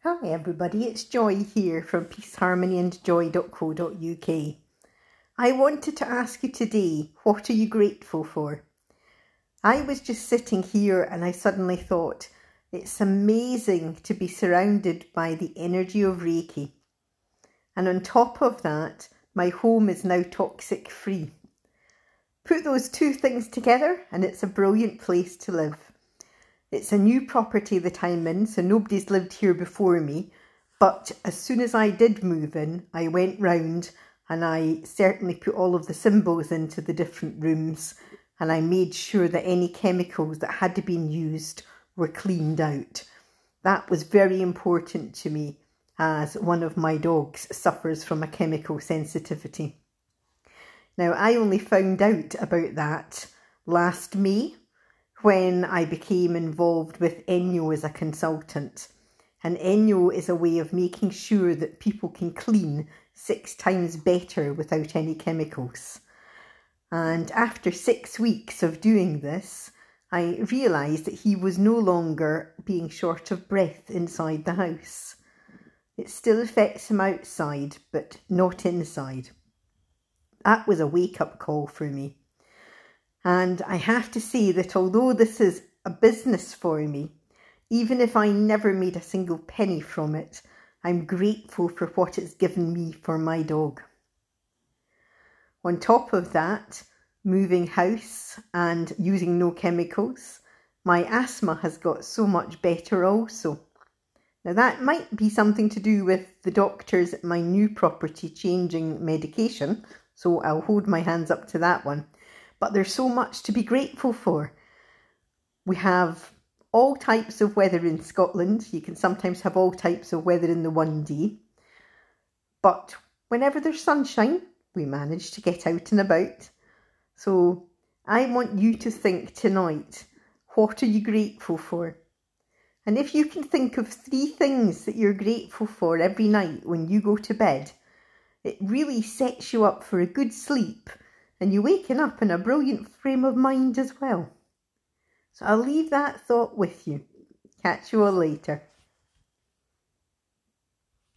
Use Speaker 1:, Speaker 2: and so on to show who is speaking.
Speaker 1: Hi everybody, it's Joy here from peaceharmonyandjoy.co.uk. I wanted to ask you today, what are you grateful for? I was just sitting here and I suddenly thought, it's amazing to be surrounded by the energy of Reiki. And on top of that, my home is now toxic free. Put those two things together and it's a brilliant place to live. It's a new property that I'm in, so nobody's lived here before me. But as soon as I did move in, I went round and I certainly put all of the symbols into the different rooms, and I made sure that any chemicals that had been used were cleaned out. That was very important to me, as one of my dogs suffers from a chemical sensitivity. Now, I only found out about that last May, when I became involved with Enyo as a consultant. And Enyo is a way of making sure that people can clean 6 times better without any chemicals. And after 6 weeks of doing this, I realised that he was no longer being short of breath inside the house. It still affects him outside, but not inside. That was a wake-up call for me. And I have to say that although this is a business for me, even if I never made a single penny from it, I'm grateful for what it's given me for my dog. On top of that, moving house and using no chemicals, my asthma has got so much better also. Now that might be something to do with the doctors at my new property changing medication, so I'll hold my hands up to that one. But there's so much to be grateful for. We have all types of weather in Scotland. You can sometimes have all types of weather in the one day. But whenever there's sunshine, we manage to get out and about. So I want you to think tonight, what are you grateful for? And if you can think of 3 things that you're grateful for every night when you go to bed, it really sets you up for a good sleep. And you're waking up in a brilliant frame of mind as well. So I'll leave that thought with you. Catch you all later.